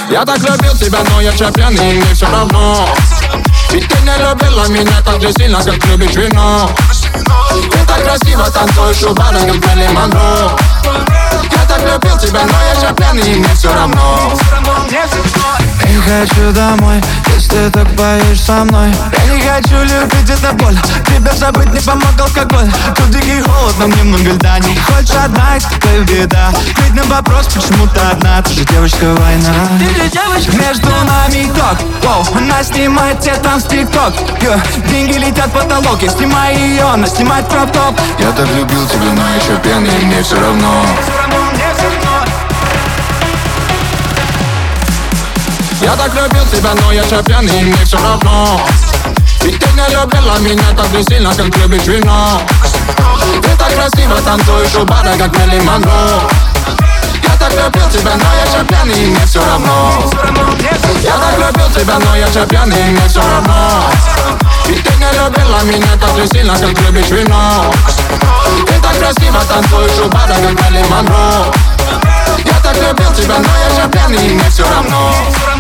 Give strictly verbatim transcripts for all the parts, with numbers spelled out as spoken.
Я так любил тебя, но я же пьяный, и мне все равно. Ведь ты не любила меня так же сильно, как любишь вино. Ты так красиво танцуешь у бара, как Мэрилин Монро. Я так любил тебя, но я же пьяный, и мне все равно. Не хочу домой, если так поешь со мной. Я не хочу любить, это боль. Тебя забыть не помог алкоголь. Тут дикий холод, нам немного льда. Не хочешь одна, и с тобой беда. Ведь на вопрос, почему ты одна. Ты же девочка война. Ты же девочка. Между нами ток, воу. Она снимает все там с тик-ток. Деньги летят в потолок. Я снимаю ее, она снимает кроп-топ. Я так любил тебя, но еще пьяный, и мне все равно. Я так любил тебя, но я же пьяный, и мне все равно. Ведь ты не любила меня так же сильно, как любишь вино. Ты так красиво танцуешь у бара, как Мэрилин Монро. Я так любил тебя, но я же пьяный, и мне все равно. Я так любил тебя, но я же пьяный, и мне все равно. Ведь ты не любила меня так же сильно, как любишь вино. Ты так красиво танцуешь у бара, как Мэрилин Монро. Я так любил тебя, но я же пьяный, и мне все равно.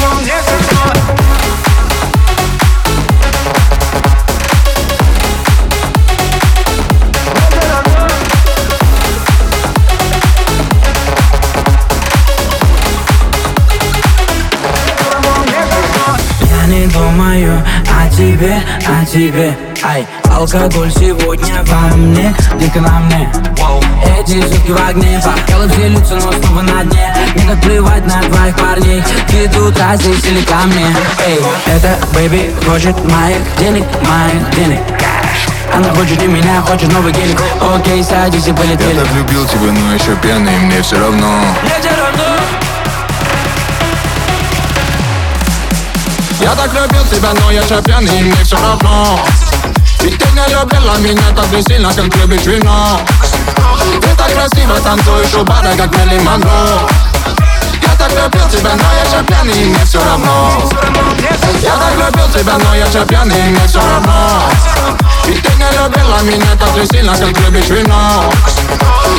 Я не думаю о тебе, о тебе. Ай, алкоголь сегодня во мне, дико на мне. Эти сутки в огне, бокалы все лица, но снова на дне. Мне так плевать на твоих парней, ты тут здесь или ко мне. Эй, это бэйби хочет моих денег, моих денег. Она хочет и меня, хочет новый гелик. Окей, садись и полетели. Я так любил тебя, но еще пьяный, и мне все равно. Мне все равно. Я так любил тебя, но я же пьяный, и мне все равно. Ведь ты не любила меня так же сильно, как любишь вино. Ты так красиво танцуешь у бара, как Мэрилин Монро. Я так любил тебя, но я же пьяный, и мне все равно. Я так любил тебя, но я же пьяный, и мне все равно. Ведь ты не любила меня так же сильно, как любишь вино.